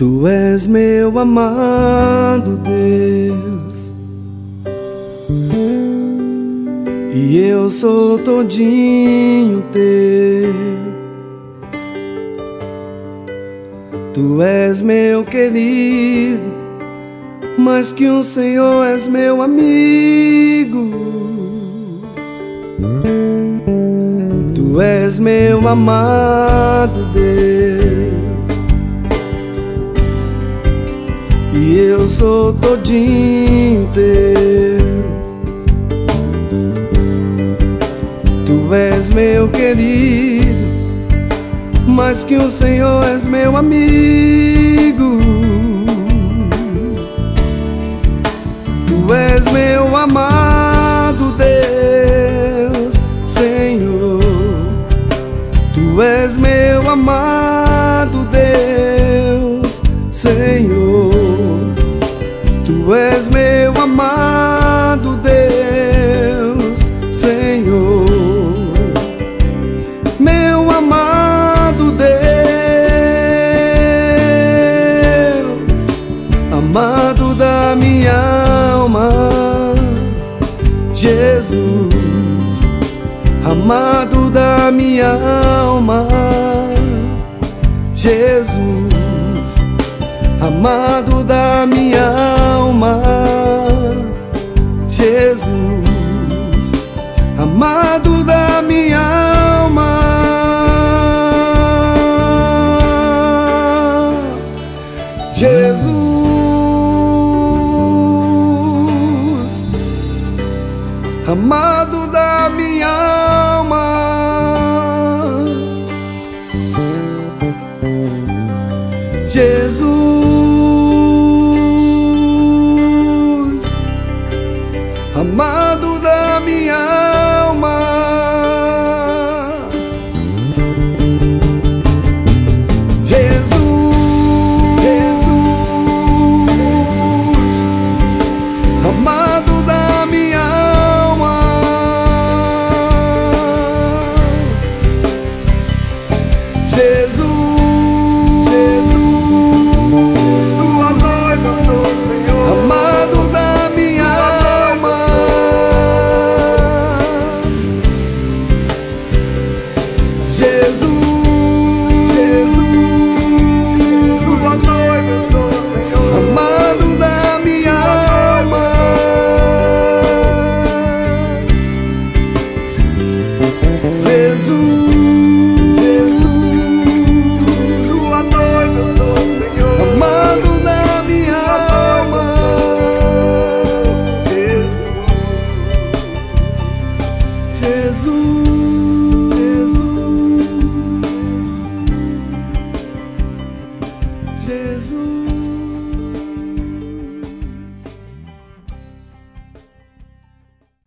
Tu és meu amado Deus, e eu sou todinho teu. Tu és meu querido, mais que um Senhor és meu amigo. Tu és meu amado Deus, e eu sou todinho teu. Tu és meu querido, mais que o Senhor és meu amigo. Tu és meu amado Deus, Senhor. Tu és meu amado Deus, Senhor. Tu és meu amado Deus, Senhor. Meu amado Deus, amado da minha alma, Jesus. Amado da minha alma, Jesus. Amado da minha alma, Jesus. Amado da minha alma, Jesus. Amado da minha alma,